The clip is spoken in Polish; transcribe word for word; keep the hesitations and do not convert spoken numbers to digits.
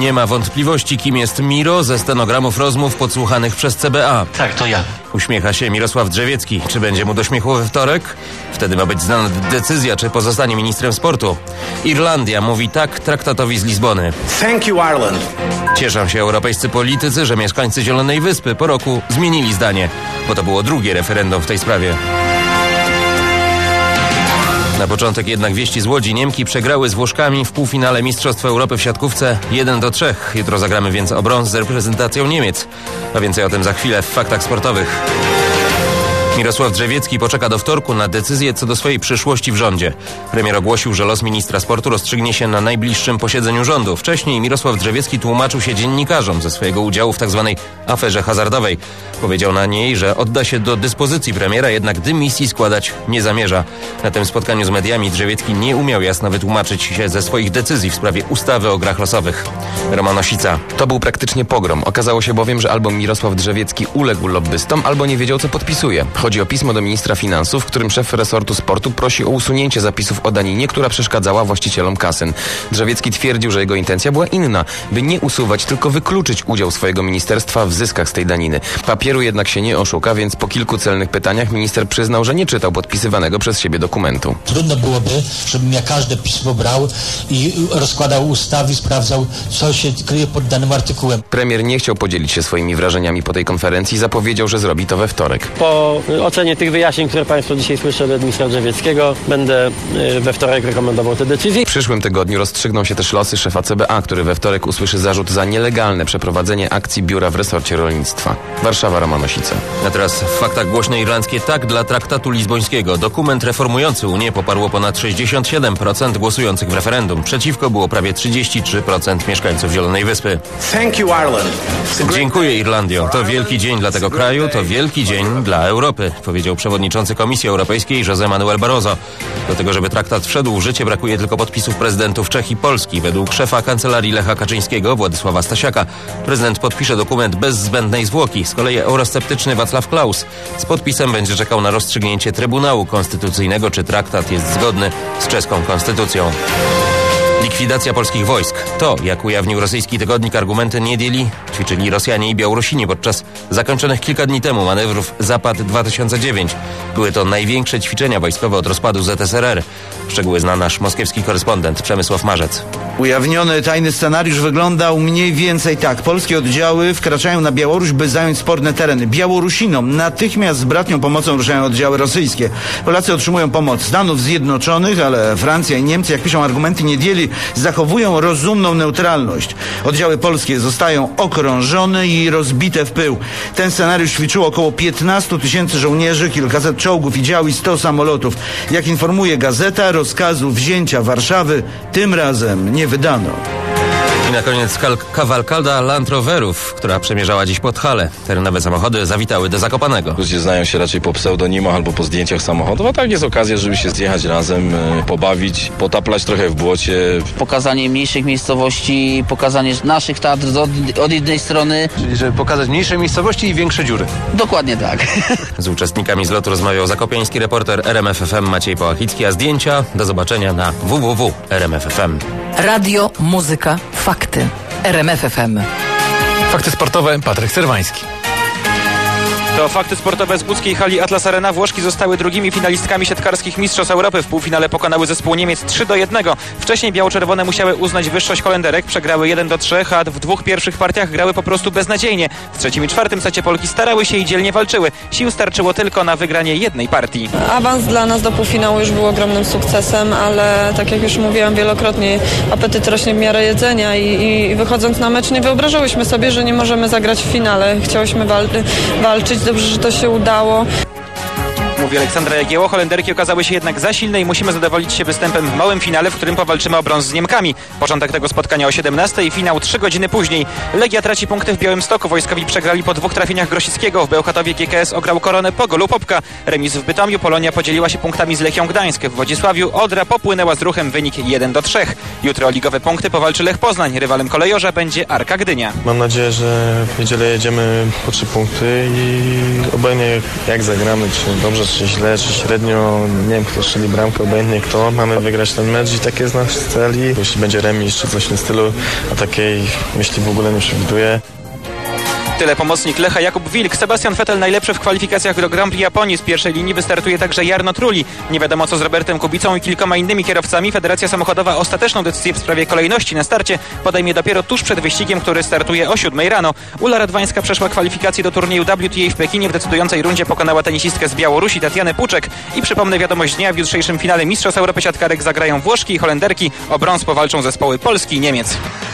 Nie ma wątpliwości, kim jest Miro ze stenogramów rozmów podsłuchanych przez C B A. Tak, to ja. Uśmiecha się Mirosław Drzewiecki. Czy będzie mu do śmiechu we wtorek? Wtedy ma być znana decyzja, czy pozostanie ministrem sportu. Irlandia mówi tak traktatowi z Lizbony. Thank you, Ireland. Cieszą się europejscy politycy, że mieszkańcy Zielonej Wyspy po roku zmienili zdanie, bo to było drugie referendum w tej sprawie. Na początek jednak wieści z Łodzi. Niemki przegrały z Włoszkami w półfinale Mistrzostw Europy w siatkówce jeden do trzech. Jutro zagramy więc o brąz z reprezentacją Niemiec. A więcej o tym za chwilę w Faktach Sportowych. Mirosław Drzewiecki poczeka do wtorku na decyzję co do swojej przyszłości w rządzie. Premier ogłosił, że los ministra sportu rozstrzygnie się na najbliższym posiedzeniu rządu. Wcześniej Mirosław Drzewiecki tłumaczył się dziennikarzom ze swojego udziału w tzw. aferze hazardowej. Powiedział na niej, że odda się do dyspozycji premiera, jednak dymisji składać nie zamierza. Na tym spotkaniu z mediami Drzewiecki nie umiał jasno wytłumaczyć się ze swoich decyzji w sprawie ustawy o grach losowych. Roman Osica. To był praktycznie pogrom. Okazało się bowiem, że albo Mirosław Drzewiecki uległ lobbystom, albo nie wiedział, co podpisuje. Chodzi o pismo do ministra finansów, w którym szef resortu sportu prosi o usunięcie zapisów o daninie, która przeszkadzała właścicielom kasyn. Drzewiecki twierdził, że jego intencja była inna, by nie usuwać, tylko wykluczyć udział swojego ministerstwa w zyskach z tej daniny. Papieru jednak się nie oszuka, więc po kilku celnych pytaniach minister przyznał, że nie czytał podpisywanego przez siebie dokumentu. Trudno byłoby, żebym ja każde pismo brał i rozkładał ustawy i sprawdzał, co się kryje pod danym artykułem. Premier nie chciał podzielić się swoimi wrażeniami po tej konferencji i zapowiedział, że zrobi to we wtorek. Po ocenie tych wyjaśnień, które Państwo dzisiaj słyszeli od ministra Drzewieckiego, będę we wtorek rekomendował te decyzje. W przyszłym tygodniu rozstrzygną się też losy szefa C B A, który we wtorek usłyszy zarzut za nielegalne przeprowadzenie akcji biura w resorcie rolnictwa. Warszawa, Roman Osica. A teraz w faktach głośne irlandzkie tak dla traktatu lizbońskiego. Dokument reformujący Unię poparło ponad sześćdziesiąt siedem procent głosujących w referendum. Przeciwko było prawie trzydzieści trzy procent mieszkańców Zielonej Wyspy. Thank you, Ireland. Dziękuję, Irlandio. To wielki dzień dla tego kraju, to wielki dzień dla Europy, powiedział przewodniczący Komisji Europejskiej José Manuel Barroso. Do tego, żeby traktat wszedł w życie, brakuje tylko podpisów prezydentów Czech i Polski. Według szefa kancelarii Lecha Kaczyńskiego, Władysława Stasiaka, prezydent podpisze dokument bez zbędnej zwłoki. Z kolei eurosceptyczny Václav Klaus z podpisem będzie czekał na rozstrzygnięcie Trybunału Konstytucyjnego, czy traktat jest zgodny z czeską konstytucją. Likwidacja polskich wojsk. To, jak ujawnił rosyjski tygodnik Argumenty Niedzieli, ćwiczyli Rosjanie i Białorusini podczas zakończonych kilka dni temu manewrów Zapad dwa tysiące dziewięć. Były to największe ćwiczenia wojskowe od rozpadu Z S R R. Szczegóły zna nasz moskiewski korespondent Przemysław Marzec. Ujawniony tajny scenariusz wyglądał mniej więcej tak. Polskie oddziały wkraczają na Białoruś, by zająć sporne tereny. Białorusinom natychmiast z bratnią pomocą ruszają oddziały rosyjskie. Polacy otrzymują pomoc Stanów Zjednoczonych, ale Francja i Niemcy, jak piszą Argumenty Niedzieli, zachowują rozumną neutralność. Oddziały polskie zostają okrążone i rozbite w pył. Ten scenariusz ćwiczyło około piętnastu tysięcy żołnierzy, kilkaset czołgów i dział i sto samolotów. Jak informuje gazeta, rozkazu wzięcia Warszawy tym razem nie wydano. I na koniec kawalkada Land Roverów, która przemierzała dziś Podhale. Terenowe samochody zawitały do Zakopanego. Ludzie znają się raczej po pseudonimach albo po zdjęciach samochodów, a tak jest okazja, żeby się zjechać razem, pobawić, potaplać trochę w błocie. Pokazanie mniejszych miejscowości, pokazanie naszych teatrów od, od jednej strony. Czyli żeby pokazać mniejsze miejscowości i większe dziury. Dokładnie tak. Z uczestnikami zlotu rozmawiał zakopiański reporter R M F F M Maciej Połachicki, a zdjęcia do zobaczenia na w w w kropka r m f f m. Radio, muzyka, fakty. R M F F M. Fakty sportowe, Patryk Serwański. To fakty sportowe z łódzkiej hali Atlas Arena. Włoszki zostały drugimi finalistkami siatkarskich Mistrzostw Europy. W półfinale pokonały zespół Niemiec trzy do jednego. Wcześniej biało-czerwone musiały uznać wyższość Holenderek. Przegrały jeden do trzech, a w dwóch pierwszych partiach grały po prostu beznadziejnie. W trzecim i czwartym secie Polki starały się i dzielnie walczyły. Sił starczyło tylko na wygranie jednej partii. Awans dla nas do półfinału już był ogromnym sukcesem, ale tak jak już mówiłam wielokrotnie, apetyt rośnie w miarę jedzenia i, i wychodząc na mecz nie wyobrażałyśmy sobie, że nie możemy zagrać w finale. Chciałyśmy wal- walczyć. Dobrze, że to się udało. Mówi Aleksandra Jagieło. Holenderki okazały się jednak za silne i musimy zadowolić się występem w małym finale, w którym powalczymy o brąz z Niemkami. Początek tego spotkania o siedemnastej, finał trzy godziny później. Legia traci punkty w Białymstoku. Wojskowi przegrali po dwóch trafieniach Grosickiego. W Bełchatowie G K S ograł Koronę po golu Popka. Remis w Bytomiu. Polonia podzieliła się punktami z Lechią Gdańsk. W Wodzisławiu Odra popłynęła z Ruchem, wynik jeden do trzech. Jutro o ligowe punkty powalczy Lech Poznań. Rywalem kolejorza będzie Arka Gdynia. Mam nadzieję, że w niedzielę jedziemy po trzy punkty i obojętnie jak zagramy, czy dobrze, czy czy źle, czy średnio, nie wiem, kto strzeli bramkę, obojętnie kto, mamy wygrać ten mecz i taki jest nasz cel i jeśli będzie remis, czy coś w tym stylu, a takiej myśli w ogóle nie przewiduję. Tyle pomocnik Lecha Jakub Wilk. Sebastian Vettel najlepszy w kwalifikacjach do Grand Prix Japonii. Z pierwszej linii wystartuje także Jarno Trulli. Nie wiadomo co z Robertem Kubicą i kilkoma innymi kierowcami. Federacja Samochodowa ostateczną decyzję w sprawie kolejności na starcie podejmie dopiero tuż przed wyścigiem, który startuje o siódmej rano. Ula Radwańska przeszła kwalifikacje do turnieju W T A w Pekinie. W decydującej rundzie pokonała tenisistkę z Białorusi Tatianę Puczek. I przypomnę wiadomość dnia, w jutrzejszym finale Mistrzostw Europy Siatkarek zagrają Włoszki i Holenderki. O brąz powalczą zespoły Polski i Niemiec.